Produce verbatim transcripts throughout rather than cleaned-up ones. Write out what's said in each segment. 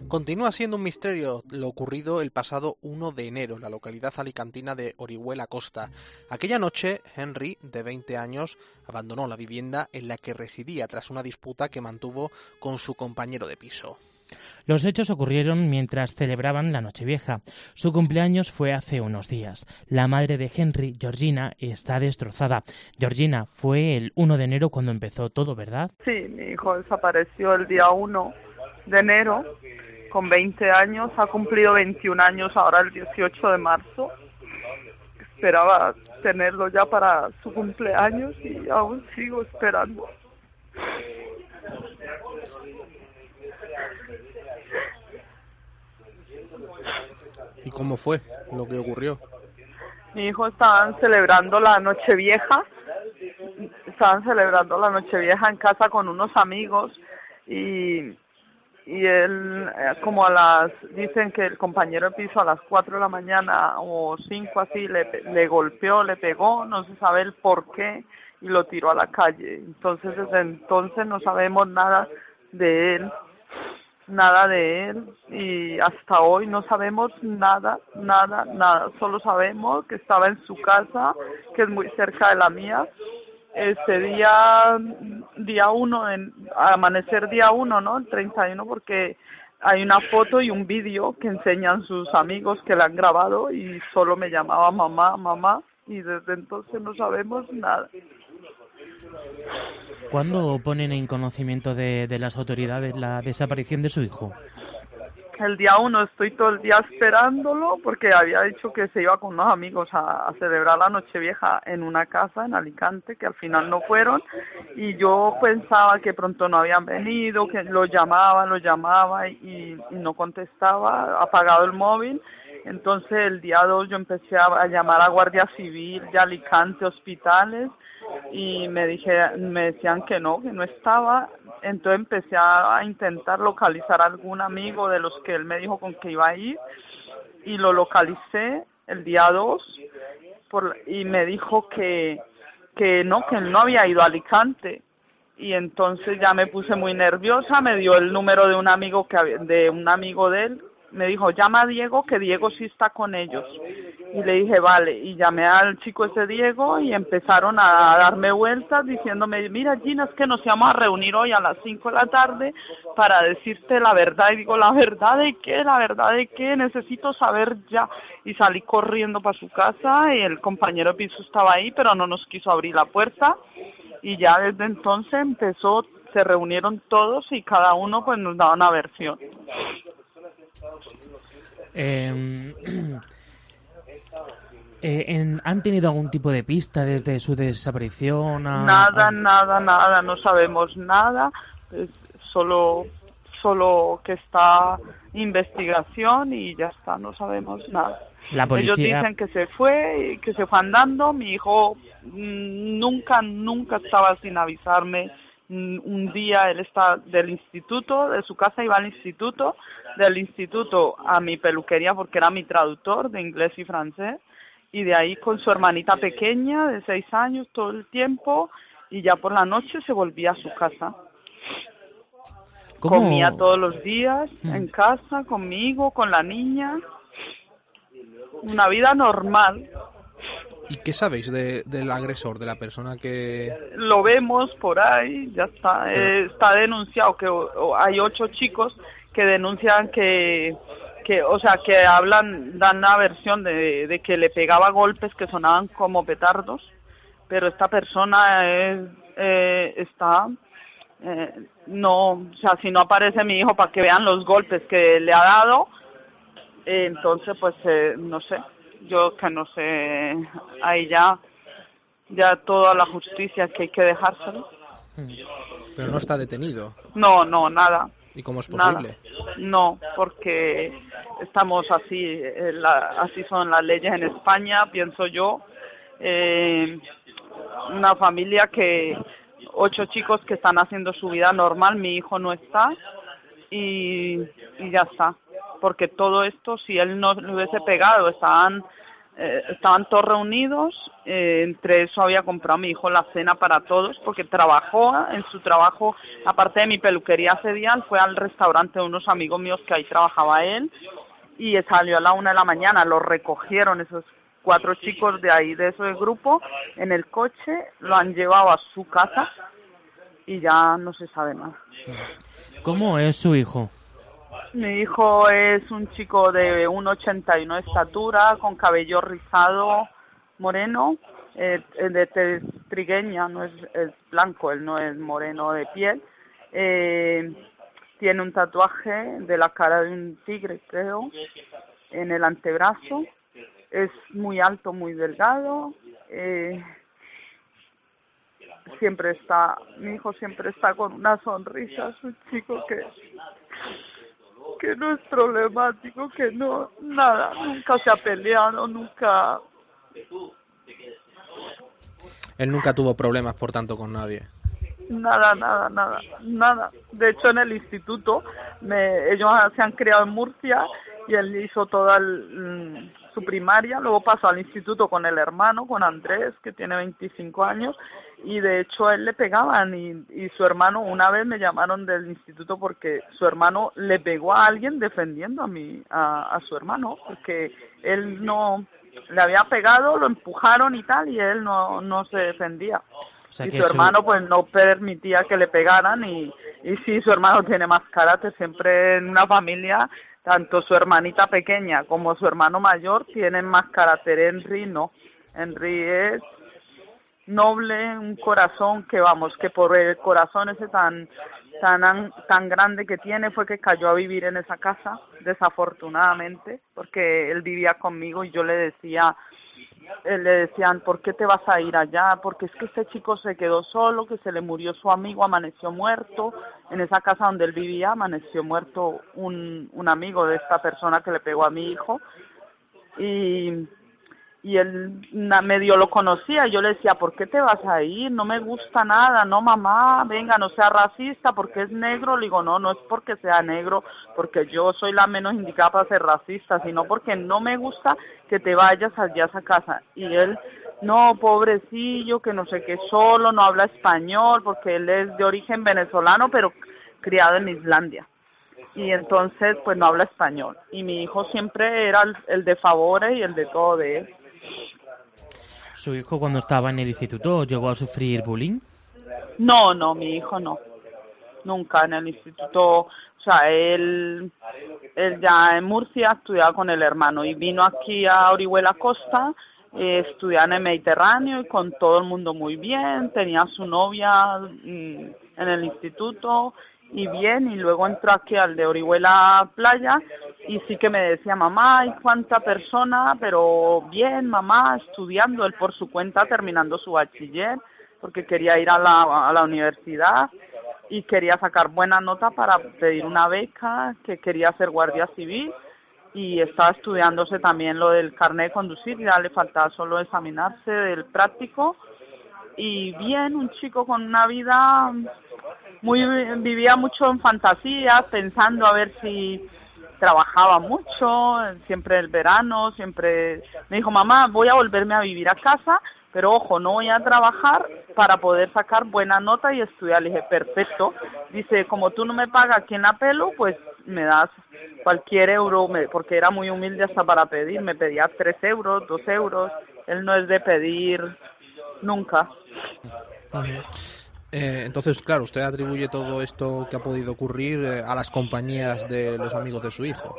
Continúa siendo un misterio lo ocurrido el pasado uno de enero en la localidad alicantina de Orihuela Costa. Aquella noche, Henry, de veinte años, abandonó la vivienda en la que residía tras una disputa que mantuvo con su compañero de piso. Los hechos ocurrieron mientras celebraban la Nochevieja. Su cumpleaños fue hace unos días. La madre de Henry, Georgina, está destrozada. Georgina, fue el uno de enero cuando empezó todo, ¿verdad? Sí, mi hijo desapareció el día uno de enero, con veinte años, ha cumplido veintiún años ahora el dieciocho de marzo. Esperaba tenerlo ya para su cumpleaños y aún sigo esperando. ¿Y cómo fue lo que ocurrió? Mi hijo estaban celebrando la Nochevieja, estaban celebrando la Nochevieja en casa con unos amigos y, y él, como a las, dicen que el compañero de piso a las cuatro de la mañana o cinco así, le, le golpeó, le pegó, no se sabe el por qué y lo tiró a la calle. Entonces desde entonces no sabemos nada de él. Nada de él y hasta hoy no sabemos nada, nada, nada. Solo sabemos que estaba en su casa, que es muy cerca de la mía. Ese día, día uno, en, amanecer día uno, ¿no? El treinta y uno, porque hay una foto y un vídeo que enseñan sus amigos que la han grabado y solo me llamaba mamá, mamá y desde entonces no sabemos nada. ¿Cuándo ponen en conocimiento de, de las autoridades la desaparición de su hijo? El día uno estoy todo el día esperándolo porque había dicho que se iba con unos amigos a, a celebrar la Nochevieja en una casa en Alicante, que al final no fueron, y yo pensaba que pronto no habían venido, que lo llamaba, lo llamaba y, y no contestaba, apagado el móvil. Entonces el día dos yo empecé a, a llamar a Guardia Civil de Alicante, hospitales, y me dije, me decían que no, que no estaba. Entonces empecé a, a intentar localizar a algún amigo de los que él me dijo con que iba a ir y lo localicé el día dos por, y me dijo que, que no, que él no había ido a Alicante. Y entonces ya me puse muy nerviosa, me dio el número de un amigo que había, de un amigo de él, me dijo, llama a Diego, que Diego sí está con ellos. Y le dije, vale, y llamé al chico ese Diego y empezaron a darme vueltas diciéndome, mira Gina, es que nos íbamos a reunir hoy a las cinco de la tarde para decirte la verdad. Y digo, ¿la verdad de qué? ¿La verdad de qué? Necesito saber ya. Y salí corriendo para su casa y el compañero de piso estaba ahí, pero no nos quiso abrir la puerta. Y ya desde entonces empezó, se reunieron todos y cada uno pues nos daba una versión. Eh, eh, en, ¿Han tenido algún tipo de pista desde su desaparición? A, nada, a... nada, nada, no sabemos nada, es solo, solo que está investigación y ya está, no sabemos nada. La policía... Ellos dicen que se fue, que se fue andando, mi hijo mmm, nunca, nunca estaba sin avisarme. Un día él está del instituto, de su casa iba al instituto, del instituto a mi peluquería porque era mi traductor de inglés y francés, y de ahí con su hermanita pequeña de seis años todo el tiempo, y ya por la noche se volvía a su casa. ¿Cómo? Comía todos los días mm. en casa, conmigo, con la niña, una vida normal. ¿Y qué sabéis de, del agresor, de la persona que...? Lo vemos por ahí, ya está, Pero... eh, está denunciado que o, o hay ocho chicos que denuncian que, que, o sea, que hablan, dan una versión de, de que le pegaba golpes que sonaban como petardos, pero esta persona es, eh, está, eh, no, o sea, si no aparece mi hijo para que vean los golpes que le ha dado, eh, entonces pues, eh, no sé. Yo que no sé, ahí ya, ya toda la justicia que hay que dejárselo. Pero no está detenido. No, no, nada. ¿Y cómo es posible? Nada. No, porque estamos así, eh, la, así son las leyes en España, pienso yo. Eh, una familia que, ocho chicos que están haciendo su vida normal, mi hijo no está y, y ya está. Porque todo esto, si él no le hubiese pegado, estaban eh, estaban todos reunidos, eh, entre eso había comprado a mi hijo la cena para todos, porque trabajó en su trabajo, aparte de mi peluquería ese día, fue al restaurante de unos amigos míos que ahí trabajaba él, y salió a la una de la mañana, lo recogieron esos cuatro chicos de ahí, de ese grupo, en el coche, lo han llevado a su casa, y ya no se sabe nada. ¿Cómo es su hijo? Mi hijo es un chico de uno ochenta y uno de estatura, con cabello rizado, moreno, eh, de tez trigueña, no es, es blanco, él no es moreno de piel. Eh, tiene un tatuaje de la cara de un tigre, creo, en el antebrazo. Es muy alto, muy delgado. Eh, siempre está, mi hijo siempre está con una sonrisa, es un chico que... que no es problemático, que no, nada, nunca se ha peleado, nunca... Él nunca tuvo problemas, por tanto, con nadie. Nada, nada, nada, nada. De hecho, en el instituto, me, ellos se han criado en Murcia y él hizo toda el, su primaria, luego pasó al instituto con el hermano, con Andrés, que tiene veinticinco años, y de hecho a él le pegaban y, y su hermano, una vez me llamaron del instituto porque su hermano le pegó a alguien defendiendo a mi, a, a su hermano, porque él no, le había pegado, lo empujaron y tal, y él no, no se defendía. O sea, y su hermano pues no permitía que le pegaran y, y sí, su hermano tiene más carácter. Siempre en una familia, tanto su hermanita pequeña como su hermano mayor tienen más carácter. Henry no, Henry es noble, un corazón que vamos, que por el corazón ese tan tan tan grande que tiene fue que cayó a vivir en esa casa, desafortunadamente, porque él vivía conmigo y yo le decía... le decían, ¿por qué te vas a ir allá? Porque es que este chico se quedó solo, que se le murió su amigo, amaneció muerto. En esa casa donde él vivía, amaneció muerto un, un amigo de esta persona que le pegó a mi hijo. Y, y él medio lo conocía. Y yo le decía, ¿por qué te vas a ir? No me gusta nada. No, mamá, venga, no sea racista, porque es negro. Le digo, no, no es porque sea negro, porque yo soy la menos indicada para ser racista, sino porque no me gusta que te vayas allá a esa casa. Y él, no, pobrecillo, que no sé qué, solo, no habla español, porque él es de origen venezolano, pero criado en Islandia. Y entonces, pues no habla español. Y mi hijo siempre era el, el de favores y el de todo de él. ¿Su hijo cuando estaba en el instituto llegó a sufrir bullying? No, no, mi hijo no. Nunca en el instituto. O sea, él, él ya en Murcia estudiaba con el hermano y vino aquí a Orihuela Costa, eh, estudiaba en el Mediterráneo y con todo el mundo muy bien, tenía su novia mm, en el instituto y bien, y luego entró aquí al de Orihuela Playa y sí que me decía, mamá, ¿y cuánta persona? Pero bien, mamá, estudiando, él por su cuenta terminando su bachiller, porque quería ir a la, a la universidad y quería sacar buena nota para pedir una beca, que quería ser guardia civil y estaba estudiándose también lo del carnet de conducir, ya le faltaba solo examinarse del práctico. Y bien, un chico con una vida muy, vivía mucho en fantasías, pensando a ver si trabajaba mucho, siempre el verano, siempre me dijo, mamá, voy a volverme a vivir a casa, pero ojo, no voy a trabajar para poder sacar buena nota y estudiar. Le dije, perfecto. Dice, como tú no me pagas aquí en la pelo, pues me das cualquier euro, me, porque era muy humilde hasta para pedir, me pedía tres euros, dos euros, él no es de pedir nunca. Uh-huh. Eh, entonces, claro, usted atribuye todo esto que ha podido ocurrir eh, a las compañías de los amigos de su hijo.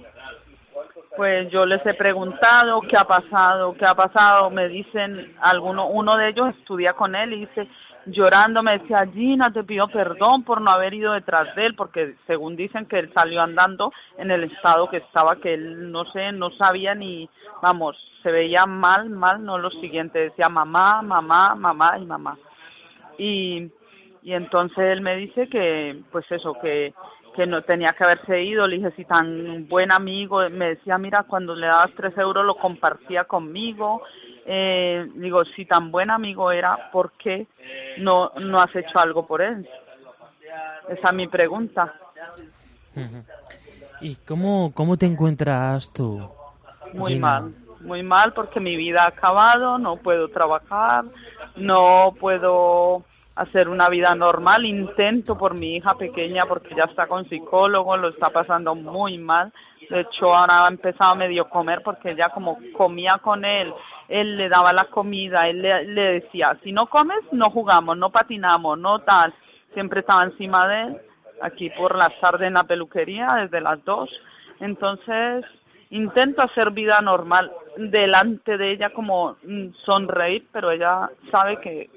Pues yo les he preguntado qué ha pasado, qué ha pasado, me dicen, alguno, uno de ellos estudia con él y dice, llorando, me decía, Gina, te pido perdón por no haber ido detrás de él, porque según dicen que él salió andando en el estado que estaba, que él, no sé, no sabía ni, vamos, se veía mal, mal, no lo siguiente, decía mamá, mamá, mamá y mamá. Y, y entonces él me dice que, pues eso, que... que no tenía que haberse ido. Le dije, si tan buen amigo, me decía, mira, cuando le dabas tres euros lo compartía conmigo. Eh, digo, si tan buen amigo era, ¿por qué no, no has hecho algo por él? Esa es mi pregunta. ¿Y cómo, cómo te encuentras tú, Muy Gina? mal, muy mal porque mi vida ha acabado, no puedo trabajar, no puedo hacer una vida normal, intento por mi hija pequeña porque ya está con psicólogo, lo está pasando muy mal, de hecho ahora ha empezado a medio comer porque ella como comía con él, él le daba la comida, él le, le decía, si no comes no jugamos, no patinamos, no tal, siempre estaba encima de él, aquí por las tardes en la peluquería desde las dos, entonces intento hacer vida normal delante de ella como sonreír, pero ella sabe que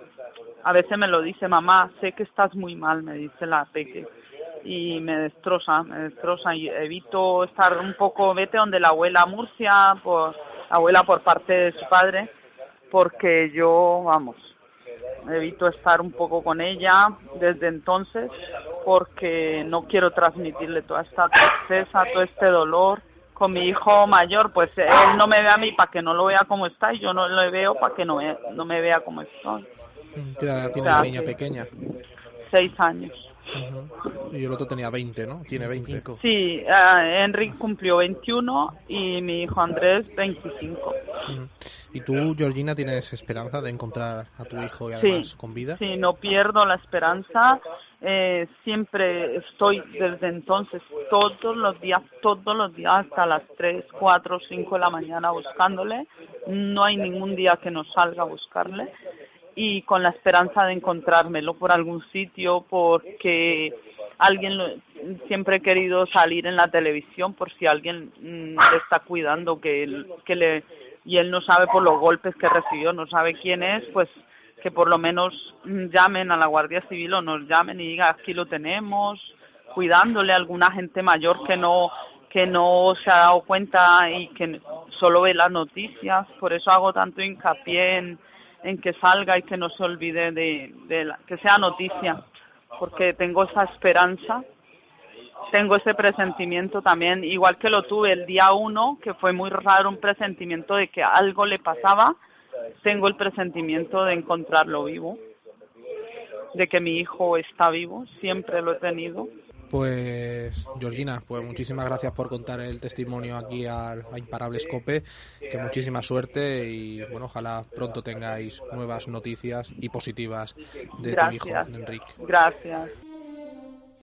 a veces me lo dice, mamá, sé que estás muy mal, me dice la peque, y me destroza, me destroza, y evito estar un poco, vete donde la abuela a Murcia, por, la abuela por parte de su padre, porque yo, vamos, evito estar un poco con ella desde entonces, porque no quiero transmitirle toda esta tristeza, todo este dolor. Con mi hijo mayor, pues él no me ve a mí para que no lo vea como está, y yo no lo veo para que no me, no me vea como estoy. ¿Qué edad tiene O sea, la niña pequeña? Seis años. Uh-huh. Y el otro tenía veinte, ¿no? Tiene veinte. Sí, uh, Enrique cumplió veintiuno y mi hijo Andrés veinticinco. Uh-huh. ¿Y tú, Georgina, tienes esperanza de encontrar a tu hijo y además sí, con vida? Sí, no pierdo la esperanza. Eh, siempre estoy desde entonces, todos los días, todos los días hasta las tres, cuatro, cinco de la mañana buscándole. No hay ningún día que no salga a buscarle. Y con la esperanza de encontrármelo por algún sitio, porque alguien lo, siempre he querido salir en la televisión por si alguien mmm, le está cuidando, que, él, que le y él no sabe por los golpes que recibió, no sabe quién es, pues que por lo menos llamen a la Guardia Civil o nos llamen y digan aquí lo tenemos, cuidándole a alguna gente mayor que no que no se ha dado cuenta y que solo ve las noticias. Por eso hago tanto hincapié en en que salga y que no se olvide de, de la, que sea noticia, porque tengo esa esperanza, tengo ese presentimiento también, igual que lo tuve el día uno, que fue muy raro, un presentimiento de que algo le pasaba, tengo el presentimiento de encontrarlo vivo, de que mi hijo está vivo, siempre lo he tenido. Pues, Georgina, pues muchísimas gracias por contar el testimonio aquí al, a Imparables COPE, que muchísima suerte y, bueno, ojalá pronto tengáis nuevas noticias y positivas de Gracias. tu hijo, de Enrique. Gracias.